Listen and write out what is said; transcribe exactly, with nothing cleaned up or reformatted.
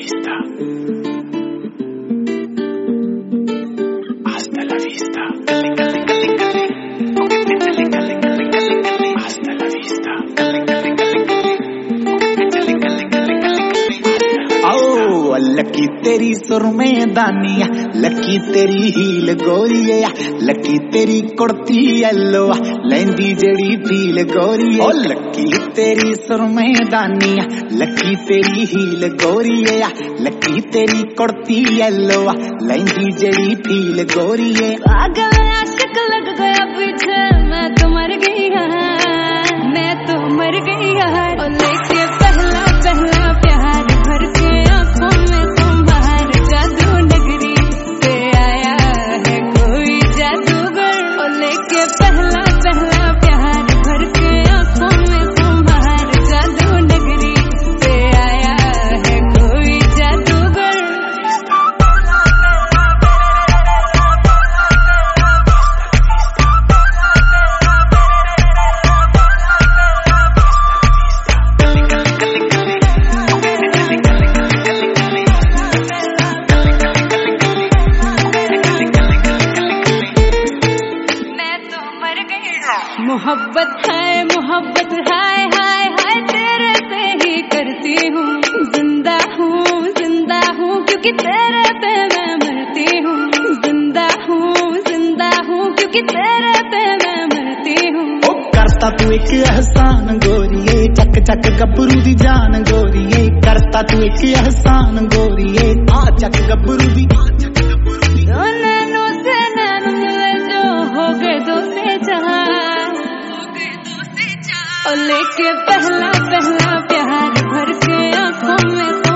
vista. Hasta la vista. Calling, calling, calling, calling. Okay, calling, calling, calling, calling, calling. Hasta la vista. Calling, calling, calling, calling. Okay, calling, calling, calling, calling, calling. ओ lucky तेरी सुरमेदानिया, lucky तेरी heel गोरिया, lucky तेरी कुर्ती yellow लैंदी जड़ी feel गोरिया। ओ लकी तेरी सुरमेदानिया, लकी तेरी हील गोरिया, लकी तेरी कुर्ती येलो लैंदी जड़ी फील गोरिया। पागल आशिक लग गया पीछे, मैं तो मर गई यार, मैं तो मर गई यार। और लेके पहला पहला प्यार भर के आंखों में तुम्हार, जादू नगरी से आया है कोई जादूगर। और लेके पहला पहला प्यार भर के आंखों में तुम्हार, जादू नगरी से आया है कोई जादूगर। मोहब्बत है मोहब्बत हाय हाय हाय तेरे पे ही करती हूँ, जिंदा हूँ जिंदा हूँ क्योंकि तेरे पे मैं मरती हूँ। जिंदा हूँ जिंदा हूँ क्योंकि तेरे पे मैं मरती हूँ। ओ करता तू एक एहसान गोरिए, चक चक गबरू दी जान गोरिए। करता तू एक एहसान गोरिए, आ चक गबरू दी। दो नैनों से नैन मिले जो हो गए दो से चार, और लेके पहला पहला प्यार भर के आंखों में